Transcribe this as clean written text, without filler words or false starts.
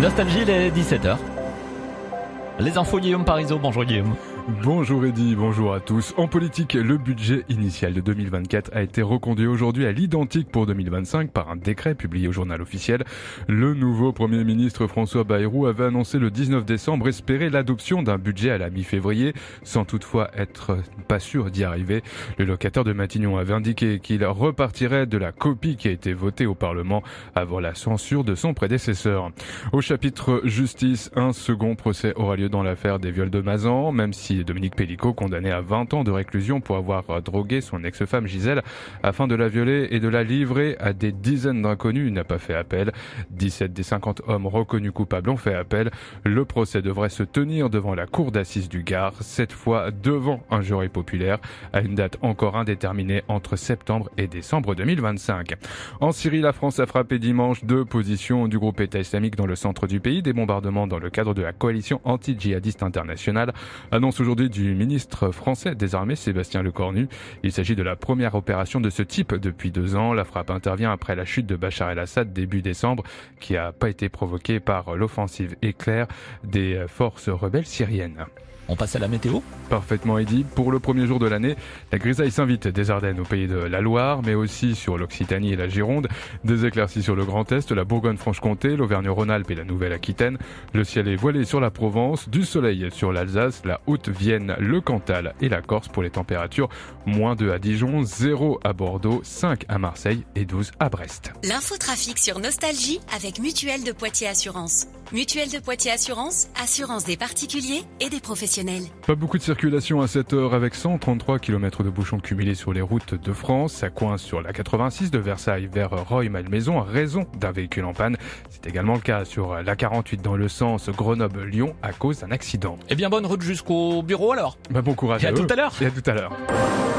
Nostalgie, il est 17h. Les infos, Guillaume Parisot. Bonjour Guillaume. Bonjour Eddy, bonjour à tous. En politique, le budget initial de 2024 a été reconduit aujourd'hui à l'identique pour 2025 par un décret publié au journal officiel. Le nouveau Premier ministre François Bayrou avait annoncé le 19 décembre espérer l'adoption d'un budget à la mi-février, sans toutefois être pas sûr d'y arriver. Le locataire de Matignon avait indiqué qu'il repartirait de la copie qui a été votée au Parlement avant la censure de son prédécesseur. Au chapitre justice, un second procès aura lieu dans l'affaire des viols de Mazan, même si Dominique Pellicot, condamné à 20 ans de réclusion pour avoir drogué son ex-femme Gisèle afin de la violer et de la livrer à des dizaines d'inconnus, n'a pas fait appel. 17 des 50 hommes reconnus coupables ont fait appel. Le procès devrait se tenir devant la cour d'assises du Gard, cette fois devant un jury populaire, à une date encore indéterminée entre septembre et décembre 2025. En Syrie, la France a frappé dimanche 2 positions du groupe État islamique dans le centre du pays. Des bombardements dans le cadre de la coalition anti-djihadiste internationale, annonce aujourd'hui du ministre français des Armées, Sébastien Lecornu. Il s'agit de la première opération de ce type depuis 2 ans. La frappe intervient après la chute de Bachar el-Assad début décembre, qui n'a pas été provoquée par l'offensive éclair des forces rebelles syriennes. On passe à la météo. Parfaitement, Eddy. Pour le premier jour de l'année, la grisaille s'invite des Ardennes au pays de la Loire, mais aussi sur l'Occitanie et la Gironde. Des éclaircies sur le Grand Est, la Bourgogne-Franche-Comté, l'Auvergne-Rhône-Alpes et la Nouvelle-Aquitaine. Le ciel est voilé sur la Provence, du soleil sur l'Alsace, la Haute-Vienne, le Cantal et la Corse pour les températures. -2 à Dijon, 0 à Bordeaux, 5 à Marseille et 12 à Brest. L'infotrafic sur Nostalgie avec Mutuelle de Poitiers Assurance. Mutuelle de Poitiers Assurance, assurance des particuliers et des professionnels. Pas beaucoup de circulation à cette heure avec 133 km de bouchons cumulés sur les routes de France. Ça coince sur la 86 de Versailles vers Rueil-Malmaison à raison d'un véhicule en panne. C'est également le cas sur la 48 dans le sens Grenoble-Lyon à cause d'un accident. Eh bien, bonne route jusqu'au bureau alors. Bon courage Et à tout à l'heure. Et à tout à l'heure.